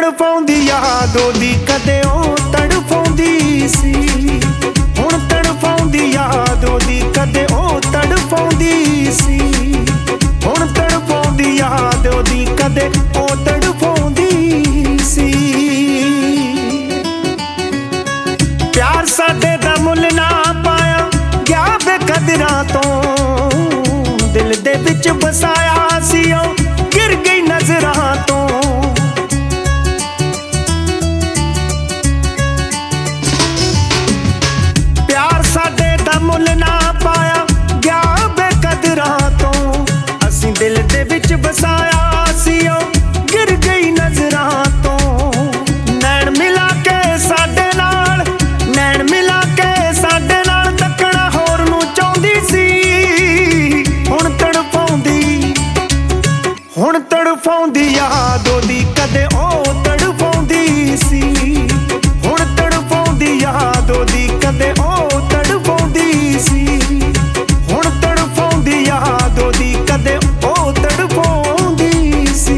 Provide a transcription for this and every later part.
तड़पाउंदी याद ओदी कदे ओ तड़पाउंदी सी। हुण तड़पाउंदी याद ओदी कदे ओ तड़पाउंदी सी। हुण तड़पाउंदी याद ओदी कदे ओ तड़पाउंदी सी। प्यार साडे दा मुल ना पाया गया बेकदरां तो, दिल दे विच बसाया सी ओ गिर गई नजरां तो। प्यार साडे दा मुल ना पाया गया बेकदरां तो, असीं दिल दे विच बसाया सी ओ गिर गई नजरां तो। नैन मिला के साडे नाल, नैन मिला के साडे नाल तकना होर नूं चाहुंदी सी। हुण तड़पाउंदी याद ओदी कदे ओ तड़पाउंदी सी। हुण तड़पाउंदी याद ओदी कदे ओ तड़पाउंदी सी। हुण तड़पाउंदी याद ओदी कदे ओ तड़पाउंदी सी।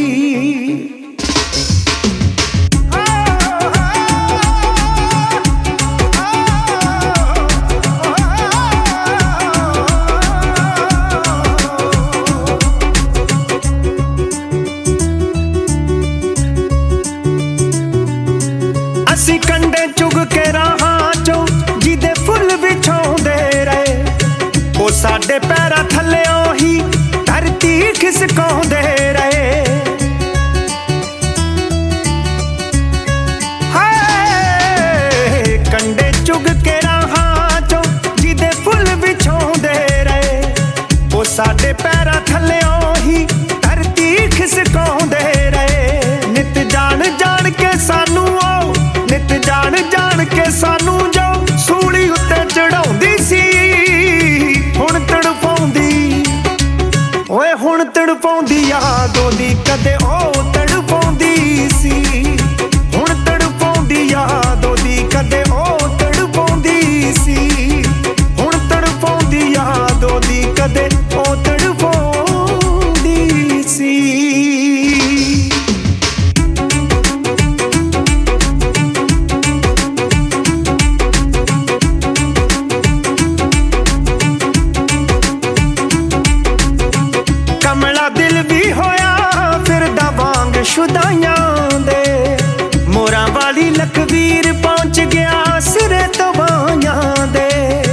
असी कंडे चुग के राहां चों जिदे फुल विछाउंदे रहे, ओ साडे पैरां थल्लेओं ही धरती खिसकाउंदे रहे। हाय कंडे चुग के राहां चों जिदे फुल विछाउंदे रहे, ओ साडे पैरां थल्लेओं ही धरती खिसकाउंदे रहे। नित जान जान के सानू नित जान जान के सानू जो सूली उत्ते चढ़ाउंदी सी। हुण तड़पाउंदी ओए हुण तड़पाउंदी याद ओदी कदे ओ तड़पाउंदी सी। हुण तड़पाउंदी याद ओदी कदे ओ तड़पाउंदी सी। हुण तड़पाउंदी याद ओदी कदे ओ तड़पाउंदी सी। कमला दिल भी होया फिरदा वांग शुदाइयां दे, मोरां वाली लखवीर पहुंच गया सिरे तो बाइयां दे।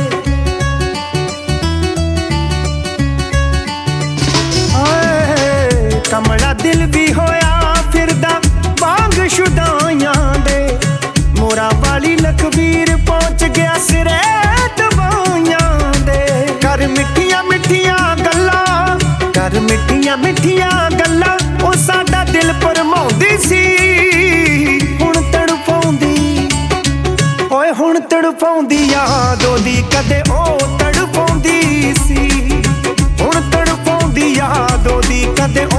कमला दिल भी होया फिरदा वांग शुदाइयां दे, मोरां वाली लखवीर पहुंच गया सिरे तो बाइयां दे। कर मिठियां मिठियां गल्लां, कर मिठियां मिठियां गल्लां ओ साडा दिल भरमाउंदी सी। हुण तड़पाउंदी ओए हुण तड़पाउंदी याद ओदी कदे ओ तड़पाउंदी सी। हुण तड़पाउंदी याद ओदी कदे